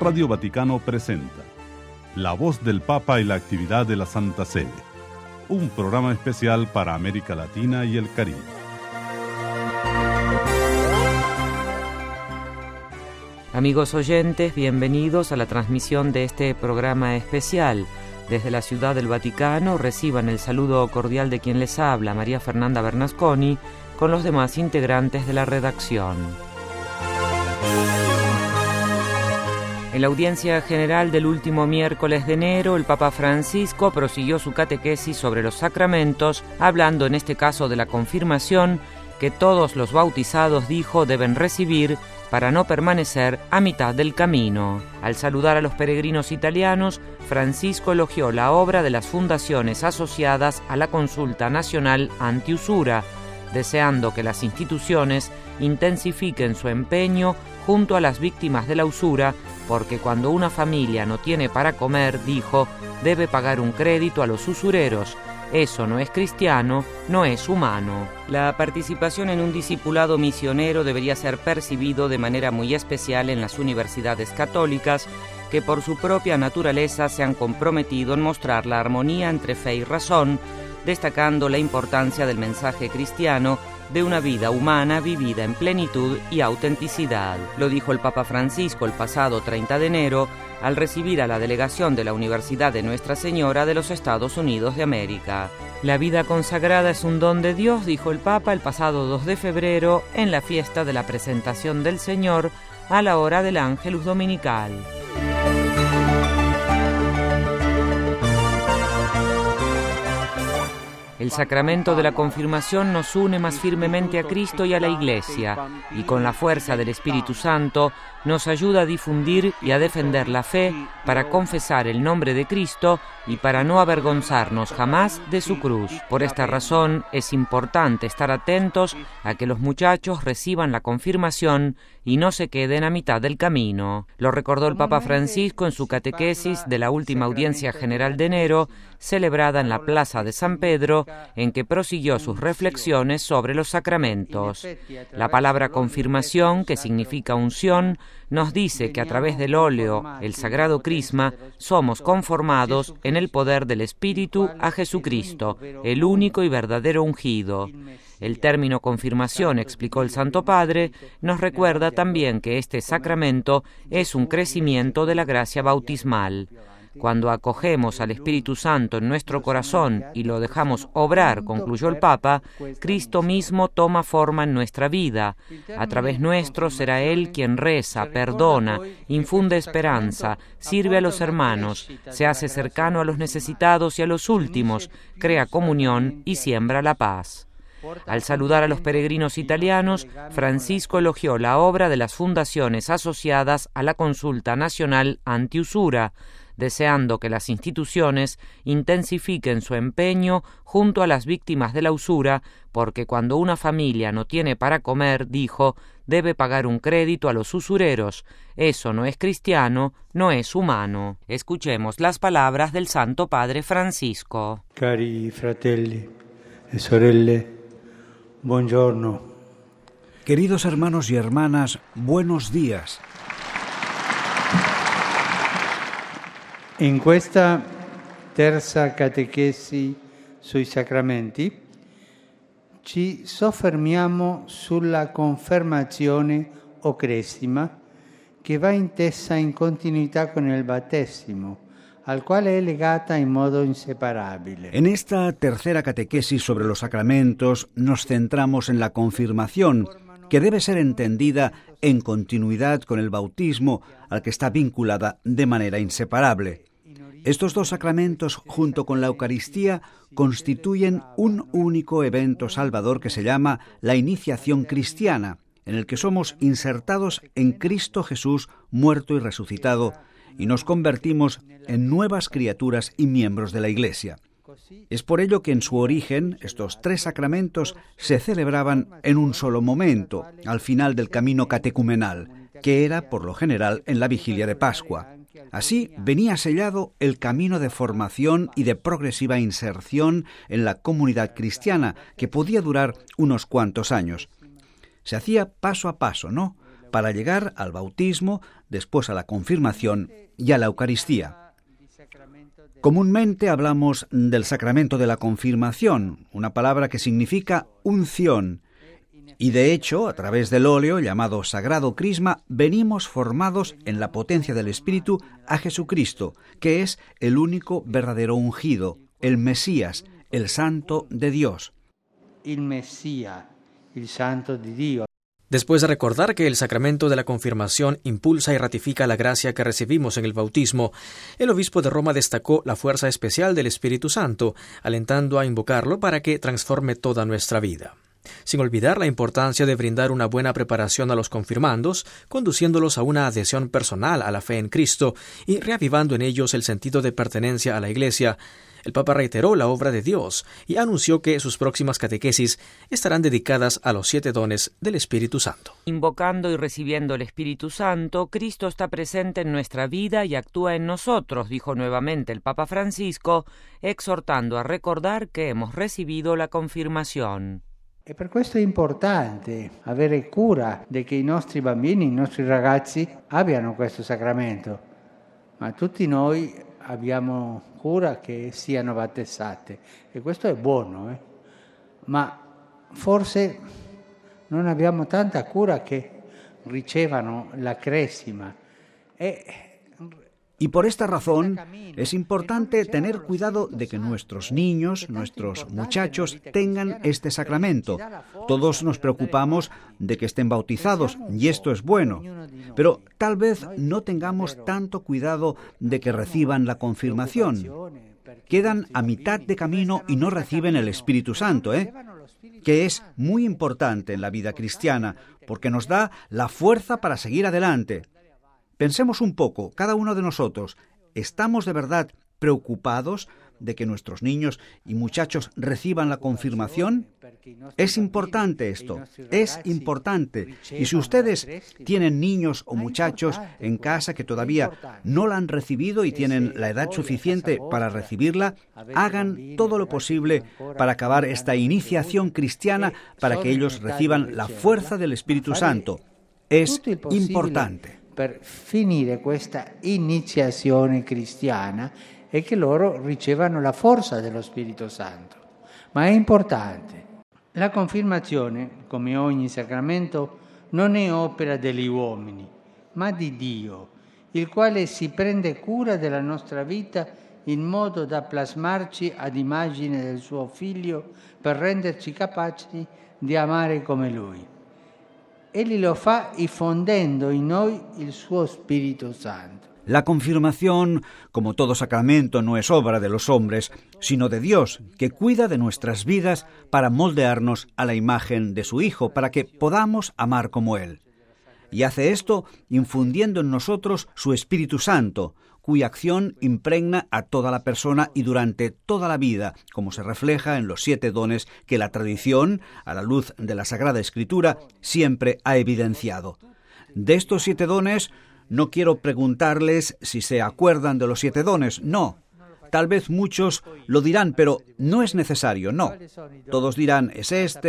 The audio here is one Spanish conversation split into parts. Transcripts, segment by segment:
Radio Vaticano presenta La Voz del Papa y la actividad de la Santa Sede, un programa especial para América Latina y el Caribe. Amigos oyentes, bienvenidos a la transmisión de este programa especial. Desde la Ciudad del Vaticano reciban el saludo cordial de quien les habla, María Fernanda Bernasconi, con los demás integrantes de la redacción. En la audiencia general del último miércoles de enero, el Papa Francisco prosiguió su catequesis sobre los sacramentos, hablando en este caso de la confirmación que todos los bautizados, dijo, deben recibir para no permanecer a mitad del camino. Al saludar a los peregrinos italianos, Francisco elogió la obra de las fundaciones asociadas a la Consulta Nacional Antiusura, deseando que las instituciones intensifiquen su empeño junto a las víctimas de la usura, porque cuando una familia no tiene para comer, dijo, debe pagar un crédito a los usureros. Eso no es cristiano, no es humano. La participación en un discipulado misionero debería ser percibido de manera muy especial en las universidades católicas, que por su propia naturaleza se han comprometido en mostrar la armonía entre fe y razón, destacando la importancia del mensaje cristiano de una vida humana vivida en plenitud y autenticidad. Lo dijo el Papa Francisco el pasado 30 de enero al recibir a la delegación de la Universidad de Nuestra Señora de los Estados Unidos de América. La vida consagrada es un don de Dios, dijo el Papa el pasado 2 de febrero en la fiesta de la presentación del Señor a la hora del Ángelus Dominical. El sacramento de la confirmación nos une más firmemente a Cristo y a la Iglesia, y con la fuerza del Espíritu Santo nos ayuda a difundir y a defender la fe para confesar el nombre de Cristo y para no avergonzarnos jamás de su cruz. Por esta razón es importante estar atentos a que los muchachos reciban la confirmación y no se queden a mitad del camino. Lo recordó el Papa Francisco en su catequesis de la última audiencia general de enero, celebrada en la Plaza de San Pedro, en que prosiguió sus reflexiones sobre los sacramentos. La palabra confirmación, que significa unción, nos dice que a través del óleo, el sagrado crisma, somos conformados en el poder del Espíritu a Jesucristo, el único y verdadero ungido. El término confirmación, explicó el Santo Padre, nos recuerda también que este sacramento es un crecimiento de la gracia bautismal. Cuando acogemos al Espíritu Santo en nuestro corazón y lo dejamos obrar, concluyó el Papa, Cristo mismo toma forma en nuestra vida. A través nuestro será Él quien reza, perdona, infunde esperanza, sirve a los hermanos, se hace cercano a los necesitados y a los últimos, crea comunión y siembra la paz. Al saludar a los peregrinos italianos, Francisco elogió la obra de las fundaciones asociadas a la Consulta Nacional Antiusura, deseando que las instituciones intensifiquen su empeño junto a las víctimas de la usura, porque cuando una familia no tiene para comer, dijo, debe pagar un crédito a los usureros. Eso no es cristiano, no es humano. Escuchemos las palabras del Santo Padre Francisco. Cari fratelli e sorelle, buongiorno. Queridos hermanos y hermanas, buenos días. In questa terza catechesi sui sacramenti ci soffermiamo sulla confermazione o cresima che va intesa in continuità con il battesimo, al quale è legata in modo inseparabile. En esta tercera catequesis sobre los sacramentos nos centramos en la confirmación, que debe ser entendida en continuidad con el bautismo, al que está vinculada de manera inseparable. Estos dos sacramentos, junto con la Eucaristía, constituyen un único evento salvador que se llama la iniciación cristiana, en el que somos insertados en Cristo Jesús muerto y resucitado, y nos convertimos en nuevas criaturas y miembros de la Iglesia. Es por ello que en su origen estos tres sacramentos se celebraban en un solo momento, al final del camino catecumenal, que era, por lo general, en la vigilia de Pascua. Así venía sellado el camino de formación y de progresiva inserción en la comunidad cristiana, que podía durar unos cuantos años. Se hacía paso a paso, ¿no? para llegar al bautismo, después a la confirmación y a la Eucaristía. Comúnmente hablamos del sacramento de la confirmación, una palabra que significa unción, y de hecho, a través del óleo llamado Sagrado Crisma, venimos formados en la potencia del Espíritu a Jesucristo, que es el único verdadero ungido, el Mesías, el Santo de Dios. El Mesías, el Santo de Dios. Después de recordar que el sacramento de la confirmación impulsa y ratifica la gracia que recibimos en el bautismo, el obispo de Roma destacó la fuerza especial del Espíritu Santo, alentando a invocarlo para que transforme toda nuestra vida. Sin olvidar la importancia de brindar una buena preparación a los confirmandos, conduciéndolos a una adhesión personal a la fe en Cristo y reavivando en ellos el sentido de pertenencia a la Iglesia, el Papa reiteró la obra de Dios y anunció que sus próximas catequesis estarán dedicadas a los 7 dones del Espíritu Santo. Invocando y recibiendo el Espíritu Santo, Cristo está presente en nuestra vida y actúa en nosotros, dijo nuevamente el Papa Francisco, exhortando a recordar que hemos recibido la confirmación. E per questo è importante avere cura di che i nostri bambini, i nostri ragazzi abbiano questo sacramento, ma tutti noi abbiamo cura che siano battezzate e questo è buono, ma forse non abbiamo tanta cura che ricevano la cresima. Y por esta razón es importante tener cuidado de que nuestros niños, nuestros muchachos tengan este sacramento. Todos nos preocupamos de que estén bautizados y esto es bueno, pero tal vez no tengamos tanto cuidado de que reciban la confirmación. Quedan a mitad de camino y no reciben el Espíritu Santo, que es muy importante en la vida cristiana porque nos da la fuerza para seguir adelante. Pensemos un poco, cada uno de nosotros, ¿estamos de verdad preocupados de que nuestros niños y muchachos reciban la confirmación? Es importante esto, es importante. Y si ustedes tienen niños o muchachos en casa que todavía no la han recibido y tienen la edad suficiente para recibirla, hagan todo lo posible para acabar esta iniciación cristiana para que ellos reciban la fuerza del Espíritu Santo. Es importante. Per finire questa iniziazione cristiana e che loro ricevano la forza dello Spirito Santo. Ma è importante. La confirmazione, come ogni sacramento, non è opera degli uomini, ma di Dio, il quale si prende cura della nostra vita in modo da plasmarci ad immagine del suo Figlio per renderci capaci di amare come Lui. Él lo fa infondendo en noi il suo Espíritu Santo. La confirmación, como todo sacramento, no es obra de los hombres, sino de Dios, que cuida de nuestras vidas para moldearnos a la imagen de su Hijo, para que podamos amar como Él. Y hace esto infundiendo en nosotros su Espíritu Santo, cuya acción impregna a toda la persona y durante toda la vida, como se refleja en los 7 dones que la tradición, a la luz de la Sagrada Escritura, siempre ha evidenciado. De estos 7 dones, no quiero preguntarles si se acuerdan de los 7 dones, no. Tal vez muchos lo dirán, pero no es necesario, no. Todos dirán, es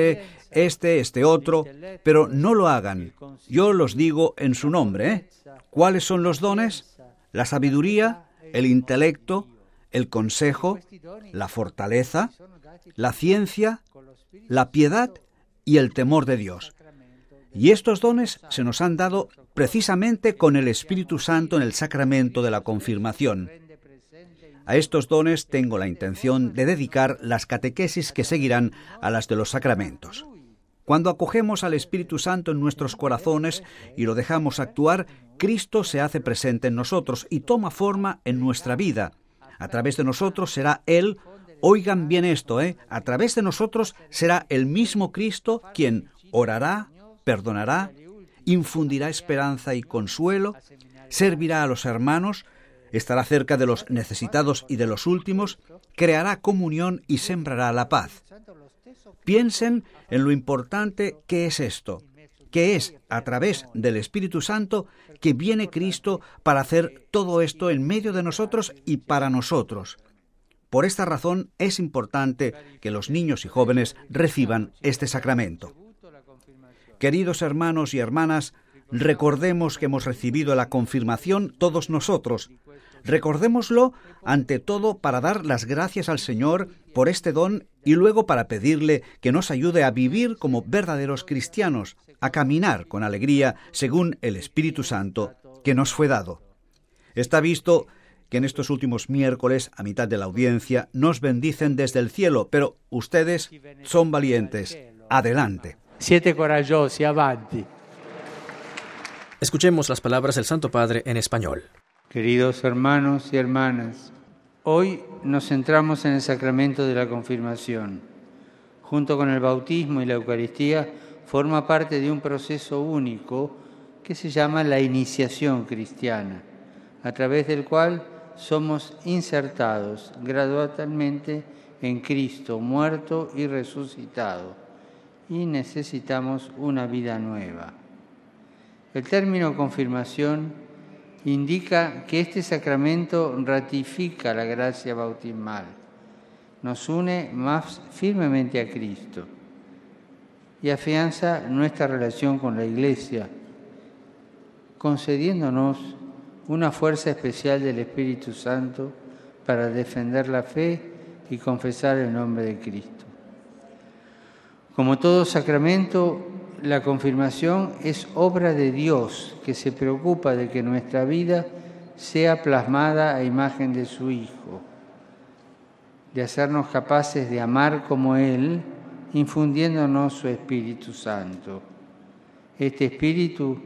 este otro, pero no lo hagan. Yo los digo en su nombre, ¿Cuáles son los dones? La sabiduría, el intelecto, el consejo, la fortaleza, la ciencia, la piedad y el temor de Dios. Y estos dones se nos han dado precisamente con el Espíritu Santo en el sacramento de la confirmación. A estos dones tengo la intención de dedicar las catequesis que seguirán a las de los sacramentos. Cuando acogemos al Espíritu Santo en nuestros corazones y lo dejamos actuar, Cristo se hace presente en nosotros y toma forma en nuestra vida. A través de nosotros será Él, oigan bien esto, a través de nosotros será el mismo Cristo quien orará, perdonará, infundirá esperanza y consuelo, servirá a los hermanos, estará cerca de los necesitados y de los últimos, creará comunión y sembrará la paz. Piensen en lo importante que es esto, que es a través del Espíritu Santo que viene Cristo para hacer todo esto en medio de nosotros y para nosotros. Por esta razón es importante que los niños y jóvenes reciban este sacramento. Queridos hermanos y hermanas, recordemos que hemos recibido la confirmación todos nosotros. Recordémoslo ante todo para dar las gracias al Señor por este don y luego para pedirle que nos ayude a vivir como verdaderos cristianos, a caminar con alegría según el Espíritu Santo que nos fue dado. Está visto que en estos últimos miércoles, a mitad de la audiencia, nos bendicen desde el cielo, pero ustedes son valientes. Adelante. Siete coraggiosi, avanti. Escuchemos las palabras del Santo Padre en español. Queridos hermanos y hermanas, hoy nos centramos en el sacramento de la confirmación. Junto con el bautismo y la Eucaristía, forma parte de un proceso único que se llama la iniciación cristiana, a través del cual somos insertados gradualmente en Cristo, muerto y resucitado, y necesitamos una vida nueva. El término confirmación indica que este sacramento ratifica la gracia bautismal, nos une más firmemente a Cristo y afianza nuestra relación con la Iglesia, concediéndonos una fuerza especial del Espíritu Santo para defender la fe y confesar el nombre de Cristo. Como todo sacramento, la confirmación es obra de Dios, que se preocupa de que nuestra vida sea plasmada a imagen de su Hijo, de hacernos capaces de amar como Él, infundiéndonos su Espíritu Santo. Este Espíritu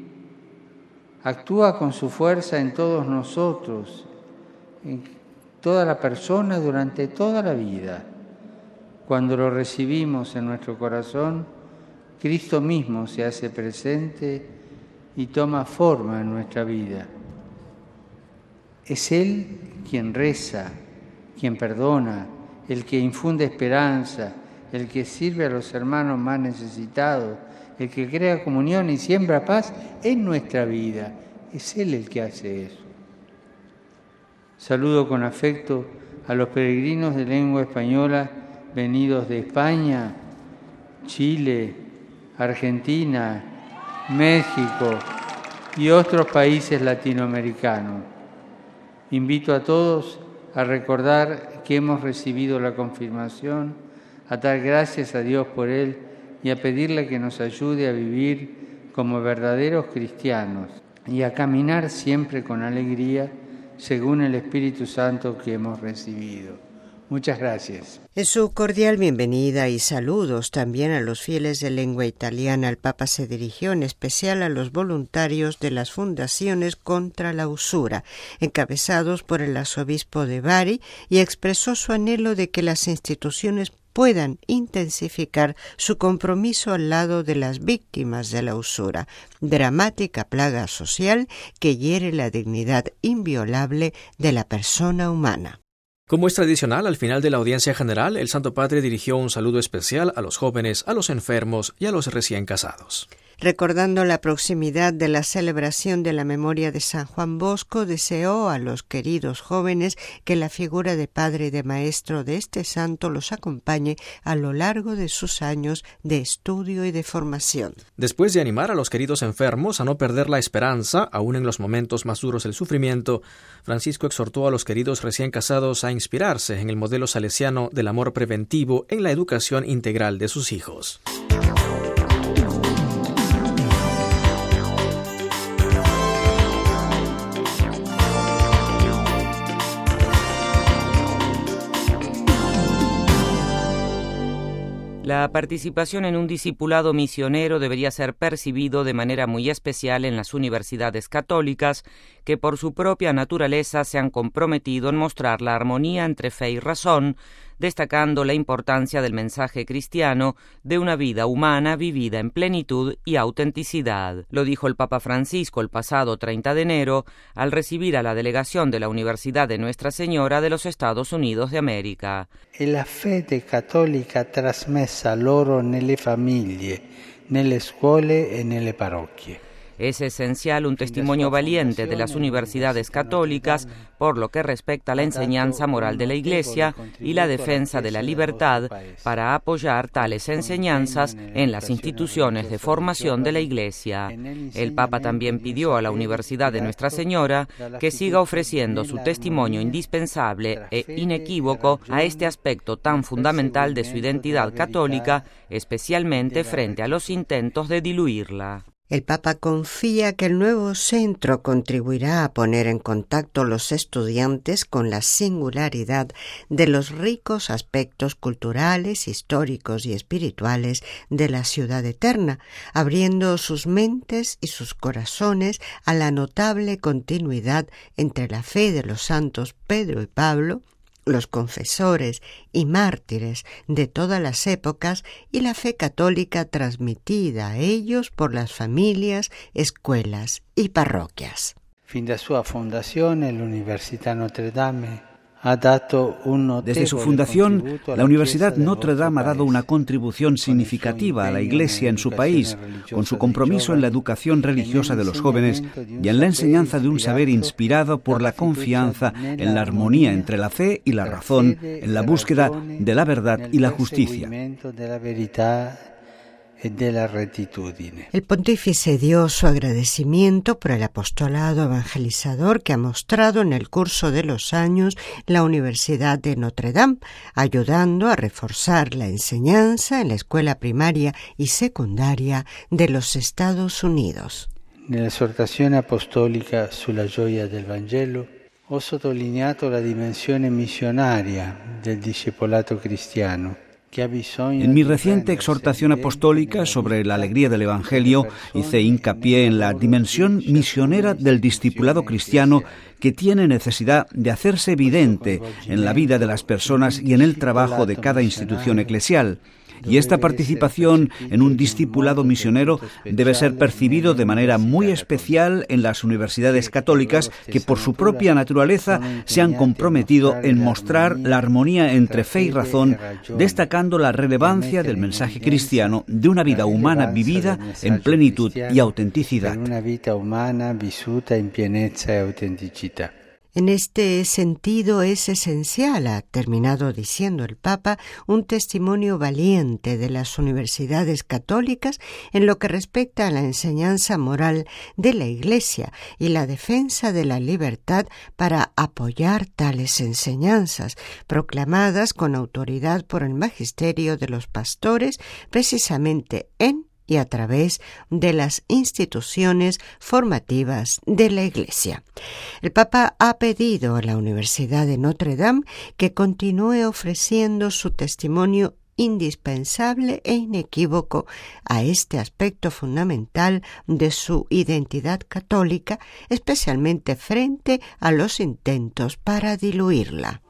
actúa con su fuerza en todos nosotros, en toda la persona durante toda la vida. Cuando lo recibimos en nuestro corazón, Cristo mismo se hace presente y toma forma en nuestra vida. Es Él quien reza, quien perdona, el que infunde esperanza, el que sirve a los hermanos más necesitados, el que crea comunión y siembra paz en nuestra vida. Es Él el que hace eso. Saludo con afecto a los peregrinos de lengua española venidos de España, Chile, Argentina, México y otros países latinoamericanos. Invito a todos a recordar que hemos recibido la confirmación, a dar gracias a Dios por él y a pedirle que nos ayude a vivir como verdaderos cristianos y a caminar siempre con alegría según el Espíritu Santo que hemos recibido. Muchas gracias. En su cordial bienvenida y saludos también a los fieles de lengua italiana, el Papa se dirigió en especial a los voluntarios de las fundaciones contra la usura, encabezados por el arzobispo de Bari, y expresó su anhelo de que las instituciones puedan intensificar su compromiso al lado de las víctimas de la usura, dramática plaga social que hiere la dignidad inviolable de la persona humana. Como es tradicional, al final de la audiencia general, el Santo Padre dirigió un saludo especial a los jóvenes, a los enfermos y a los recién casados. Recordando la proximidad de la celebración de la memoria de San Juan Bosco, deseó a los queridos jóvenes que la figura de padre y de maestro de este santo los acompañe a lo largo de sus años de estudio y de formación. Después de animar a los queridos enfermos a no perder la esperanza, aún en los momentos más duros del sufrimiento, Francisco exhortó a los queridos recién casados a inspirarse en el modelo salesiano del amor preventivo en la educación integral de sus hijos. La participación en un discipulado misionero debería ser percibido de manera muy especial en las universidades católicas, que por su propia naturaleza se han comprometido en mostrar la armonía entre fe y razón, destacando la importancia del mensaje cristiano de una vida humana vivida en plenitud y autenticidad. Lo dijo el Papa Francisco el pasado 30 de enero al recibir a la delegación de la Universidad de Nuestra Señora de los Estados Unidos de América. È la fede cattolica trasmessa loro nelle famiglie, nelle scuole e nelle parrocchie. Es esencial un testimonio valiente de las universidades católicas por lo que respecta a la enseñanza moral de la Iglesia y la defensa de la libertad para apoyar tales enseñanzas en las instituciones de formación de la Iglesia. El Papa también pidió a la Universidad de Nuestra Señora que siga ofreciendo su testimonio indispensable e inequívoco a este aspecto tan fundamental de su identidad católica, especialmente frente a los intentos de diluirla. El Papa confía que el nuevo centro contribuirá a poner en contacto a los estudiantes con la singularidad de los ricos aspectos culturales, históricos y espirituales de la ciudad eterna, abriendo sus mentes y sus corazones a la notable continuidad entre la fe de los santos Pedro y Pablo, los confesores y mártires de todas las épocas y la fe católica transmitida a ellos por las familias, escuelas y parroquias. Fin da sua fondazione, l'Università Notre Dame Desde su fundación, la Universidad Notre Dame ha dado una contribución significativa a la Iglesia en su país, con su compromiso en la educación religiosa de los jóvenes y en la enseñanza de un saber inspirado por la confianza en la armonía entre la fe y la razón, en la búsqueda de la verdad y la justicia. El pontífice dio su agradecimiento por el apostolado evangelizador que ha mostrado en el curso de los años la Universidad de Notre Dame, ayudando a reforzar la enseñanza en la escuela primaria y secundaria de los Estados Unidos. Nella esortazione apostolica sulla gioia del Vangelo ho sottolineato la dimensione missionaria del discepolato cristiano. En mi reciente exhortación apostólica sobre la alegría del Evangelio hice hincapié en la dimensión misionera del discipulado cristiano que tiene necesidad de hacerse evidente en la vida de las personas y en el trabajo de cada institución eclesial. Y esta participación en un discipulado misionero debe ser percibido de manera muy especial en las universidades católicas que por su propia naturaleza se han comprometido en mostrar la armonía entre fe y razón, destacando la relevancia del mensaje cristiano de una vida humana vivida en plenitud y autenticidad. En este sentido es esencial, ha terminado diciendo el Papa, un testimonio valiente de las universidades católicas en lo que respecta a la enseñanza moral de la Iglesia y la defensa de la libertad para apoyar tales enseñanzas, proclamadas con autoridad por el magisterio de los pastores, precisamente en y a través de las instituciones formativas de la Iglesia. El Papa ha pedido a la Universidad de Notre Dame que continúe ofreciendo su testimonio indispensable e inequívoco a este aspecto fundamental de su identidad católica, especialmente frente a los intentos para diluirla.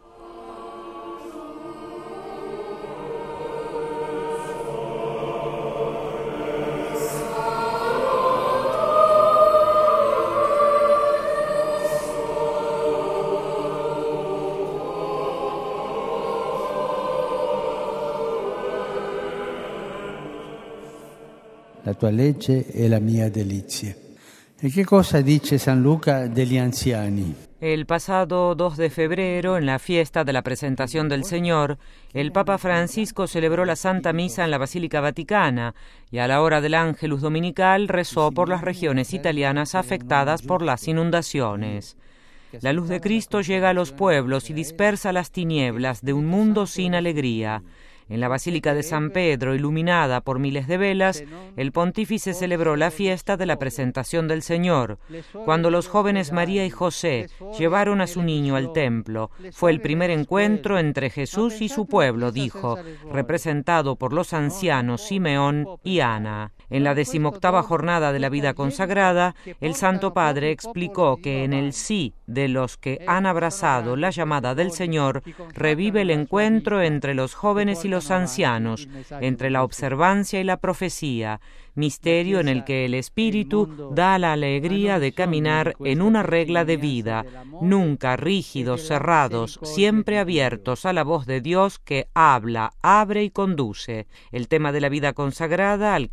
La tua legge è la mia delizia. E che cosa dice San Luca degli anziani? El pasado 2 de febrero, en la fiesta de la Presentación del Señor, el Papa Francisco celebró la Santa Misa en la Basílica Vaticana y a la hora del Ángelus Dominical rezó por las regiones italianas afectadas por las inundaciones. La luz de Cristo llega a los pueblos y dispersa las tinieblas de un mundo sin alegría. En la Basílica de San Pedro, iluminada por miles de velas, el pontífice celebró la fiesta de la Presentación del Señor. Cuando los jóvenes María y José llevaron a su niño al templo, fue el primer encuentro entre Jesús y su pueblo, dijo, representado por los ancianos Simeón y Ana. En la 18ª jornada de la vida consagrada, el Santo Padre explicó que en el sí de los que han abrazado la llamada del Señor, revive el encuentro entre los jóvenes y los ancianos, entre la observancia y la profecía, misterio en el que el Espíritu da la alegría de caminar en una regla de vida, nunca rígidos, cerrados, siempre abiertos a la voz de Dios que habla, abre y conduce. El tema de la vida consagrada al que se dedica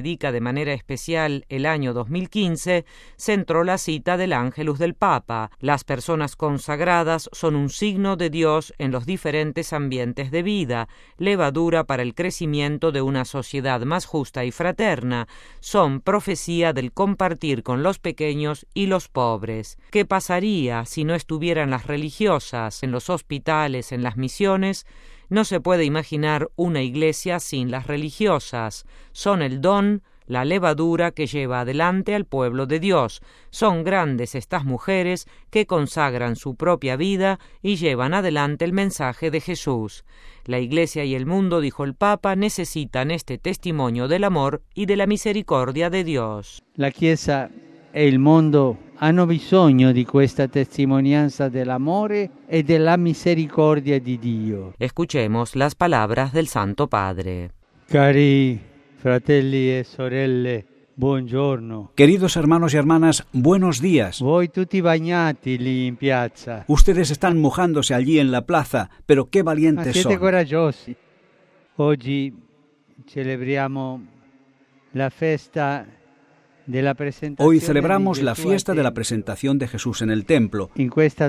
dedica de manera especial el año 2015, centró la cita del Ángelus del Papa. Las personas consagradas son un signo de Dios en los diferentes ambientes de vida, levadura para el crecimiento de una sociedad más justa y fraterna, son profecía del compartir con los pequeños y los pobres. ¿Qué pasaría si no estuvieran las religiosas en los hospitales, en las misiones? No se puede imaginar una iglesia sin las religiosas. Son el don, la levadura que lleva adelante al pueblo de Dios. Son grandes estas mujeres que consagran su propia vida y llevan adelante el mensaje de Jesús. La Iglesia y el mundo, dijo el Papa, necesitan este testimonio del amor y de la misericordia de Dios. La Chiesa e il mondo hanno bisogno di questa testimonianza dell'amore e della misericordia di Dio. Escuchemos las palabras del Santo Padre. Cari fratelli e sorelle, buongiorno. Queridos hermanos y hermanas, buenos días. Voi tutti bagnati lì in piazza. Ustedes están mojándose allí en la plaza, pero qué valientes siete son. coraggiosi. Oggi celebriamo la festa. Hoy celebramos la fiesta de la presentación de Jesús en el templo. En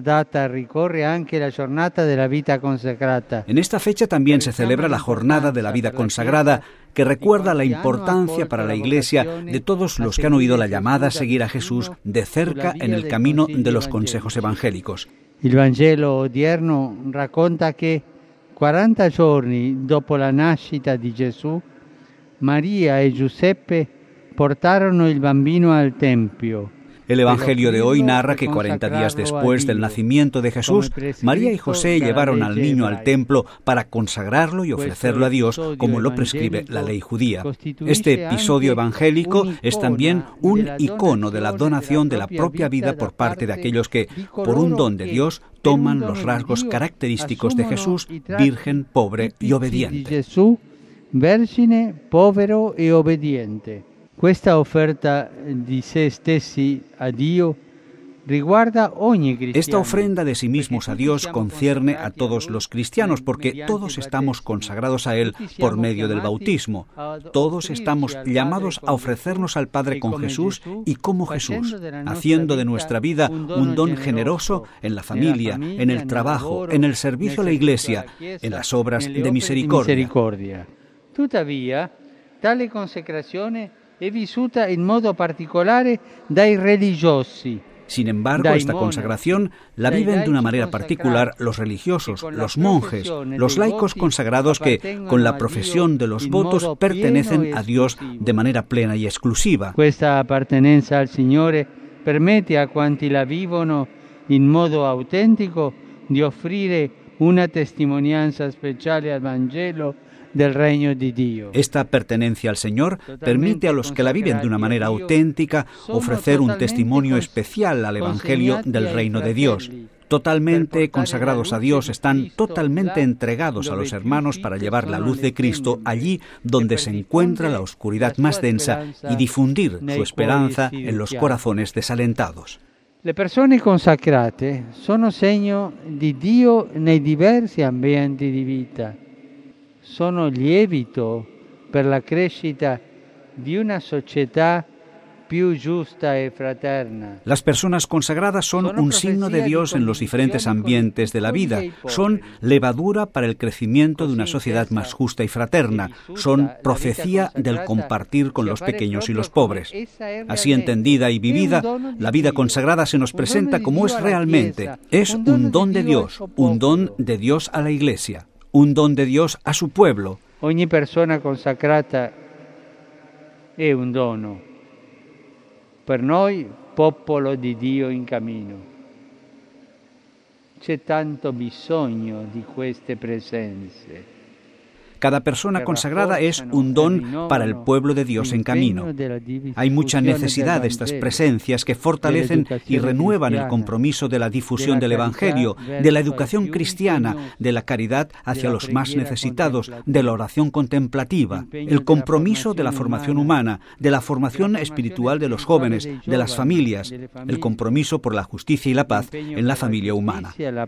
esta fecha también se celebra la jornada de la vida consagrada, que recuerda la importancia para la Iglesia de todos los que han oído la llamada a seguir a Jesús de cerca en el camino de los consejos evangélicos. El Vangelo odierno racconta que 40 giorni dopo la nascita di Gesù, Maria e Giuseppe portarono il bambino al tempio. El Evangelio de hoy narra que 40 días después del nacimiento de Jesús, María y José llevaron al niño al templo para consagrarlo y ofrecerlo a Dios, como lo prescribe la ley judía. Este episodio evangélico es también un icono de la donación de la propia vida por parte de aquellos que, por un don de Dios, toman los rasgos característicos de Jesús, virgen, pobre y obediente. Gesù, vergine, povero e obbediente. Questa offerta di se stessi a Dio riguarda ogni cristiano. Esta ofrenda de sí mismos a Dios concierne a todos los cristianos, porque todos estamos consagrados a Él por medio del bautismo. Todos estamos llamados a ofrecernos al Padre con Jesús y como Jesús, haciendo de nuestra vida un don generoso en la familia, en el trabajo, en el servicio a la Iglesia, en las obras de misericordia. Tuttavia, tale consecrazione è vissuta in modo particolare dai religiosi. Sin embargo, esta consagración la viven de una manera particular los religiosos, los monjes, los laicos consagrados que, con la profesión de los votos, pertenecen a Dios de manera plena y exclusiva. Questa appartenenza al Signore permette a quanti la vivono in modo autentico di offrire una testimonianza speciale al Vangelo del reino de Dios. Esta pertenencia al Señor permite a los que la viven de una manera auténtica ofrecer un testimonio especial al Evangelio del reino de Dios. Totalmente consagrados a Dios, están totalmente entregados a los hermanos para llevar la luz de Cristo allí donde se encuentra la oscuridad más densa y difundir su esperanza en los corazones desalentados. Le persone consacrate sono segno di Dio nei diversi ambienti di vita. Sono lievito per la crescita di una società più giusta e fraterna. Las personas consagradas son un signo de Dios en los diferentes ambientes de la vida. Son levadura para el crecimiento de una sociedad más justa y fraterna. Son profecía del compartir con los pequeños y los pobres. Así entendida y vivida, la vida consagrada se nos presenta como es realmente. Es un don de Dios a la Iglesia. Un don de Dios a su pueblo. Ogni persona consacrata è un dono. Per noi, popolo di Dio in cammino. C'è tanto bisogno di queste presenze. Cada persona consagrada es un don para el pueblo de Dios en camino. Hay mucha necesidad de estas presencias que fortalecen y renuevan el compromiso de la difusión del Evangelio, de la educación cristiana, de la caridad hacia los más necesitados, de la oración contemplativa, el compromiso de la formación humana, de la formación espiritual de los jóvenes, de las familias, el compromiso por la justicia y la paz en la familia humana.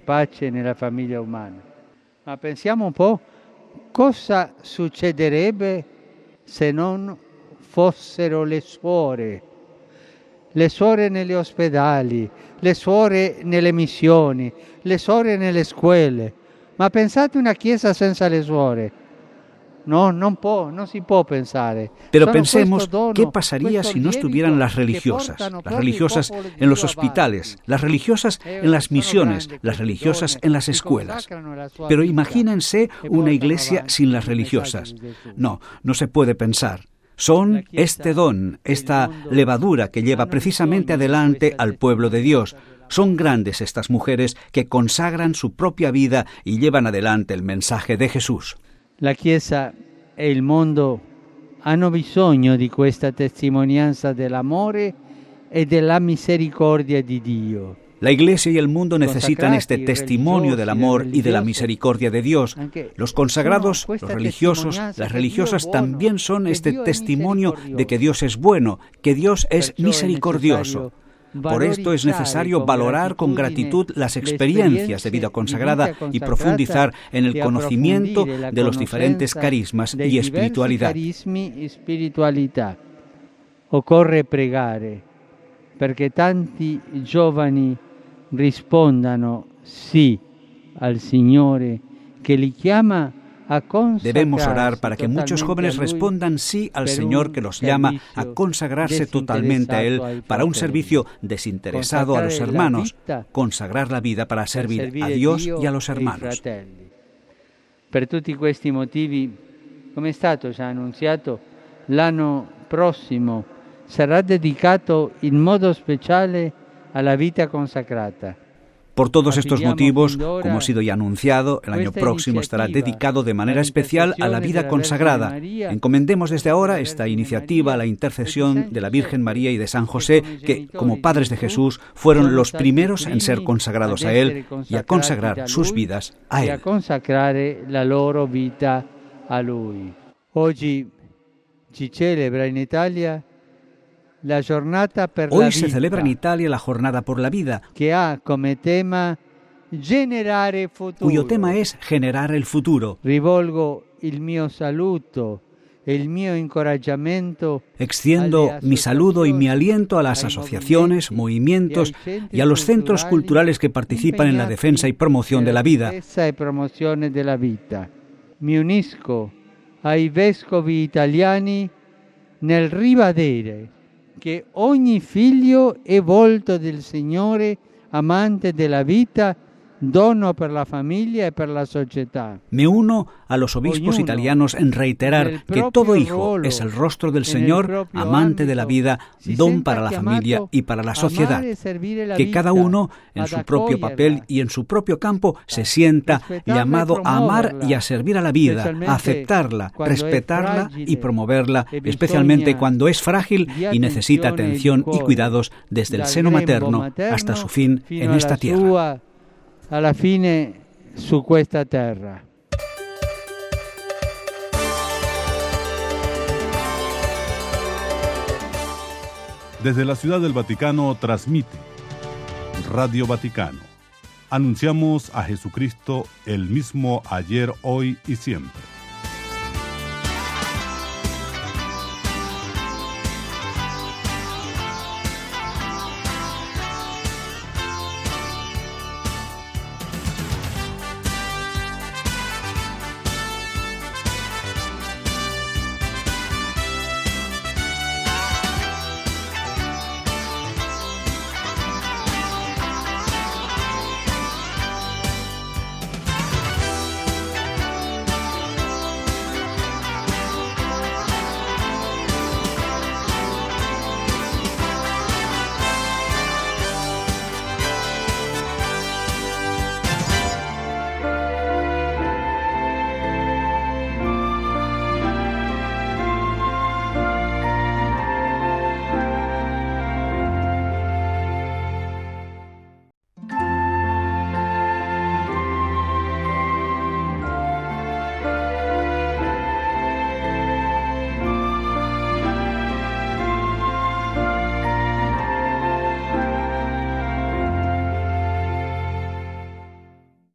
Ma pensiamo un po'. Cosa succederebbe se non fossero le suore negli ospedali, le suore nelle missioni, le suore nelle scuole. Ma pensate una chiesa senza le suore. No, no si può pensare. Pero pensemos, ¿qué pasaría si no estuvieran las religiosas? Las religiosas en los hospitales, las religiosas en las misiones, las religiosas en las escuelas. Pero imagínense una iglesia sin las religiosas. No se puede pensar. Son este don, esta levadura que lleva precisamente adelante al pueblo de Dios. Son grandes estas mujeres que consagran su propia vida y llevan adelante el mensaje de Jesús. La Chiesa e il mondo hanno bisogno di questa testimonianza dell'amore e della misericordia di Dio. La Iglesia y el mundo necesitan este testimonio del amor y de la misericordia de Dios. Los consagrados, los religiosos, las religiosas también son este testimonio de que Dios es bueno, que Dios es misericordioso. Por esto es necesario valorar con gratitud las experiencias de vida consagrada y profundizar en el conocimiento de los diferentes carismas y espiritualidad. Occorre pregare perché tanti giovani rispondano sì al Signore que li chiama a consagrarse. Debemos orar para que muchos jóvenes respondan sí al Señor que los llama a consagrarse totalmente a Él para un servicio desinteresado a los hermanos, consagrar la vida para servir a Dios y a los hermanos. Per tutti questi motivi, come è stato già annunziato, l'anno prossimo sarà dedicato in modo speciale alla vita consacrata. Por todos estos motivos, como ha sido ya anunciado, el año próximo estará dedicado de manera especial a la vida consagrada. Encomendemos desde ahora esta iniciativa a la intercesión de la Virgen María y de San José, que, como padres de Jesús, fueron los primeros en ser consagrados a Él y a consagrar sus vidas a Él. A consacrare la loro vita a Lui. Oggi si celebra in Italia la giornata per la Hoy vita, se celebra en Italia la Jornada por la Vida, que ha come tema generare futuro. cuyo tema es generar el futuro. Rivolgo il mio saluto e il mio incoraggiamento. Extiendo mi saludo y mi aliento a las asociaciones, movimientos y a los centros culturales que participan en la defensa y promoción de la vida. Mi unisco ai vescovi italiani nel ribadire che ogni figlio è volto del Signore, amante della vita, dono per la familia e per la società. Me uno a los obispos italianos en reiterar que todo hijo es el rostro del Señor, amante de la vida, don para la familia y para la sociedad. Que cada uno, en su propio papel y en su propio campo, se sienta llamado a amar y a servir a la vida, a aceptarla, respetarla y promoverla, especialmente cuando es frágil y necesita atención y cuidados desde el seno materno hasta su fin en esta tierra. Alla fine su questa terra. Desde la Ciudad del Vaticano transmite Radio Vaticano. Anunciamos a Jesucristo el mismo ayer, hoy y siempre.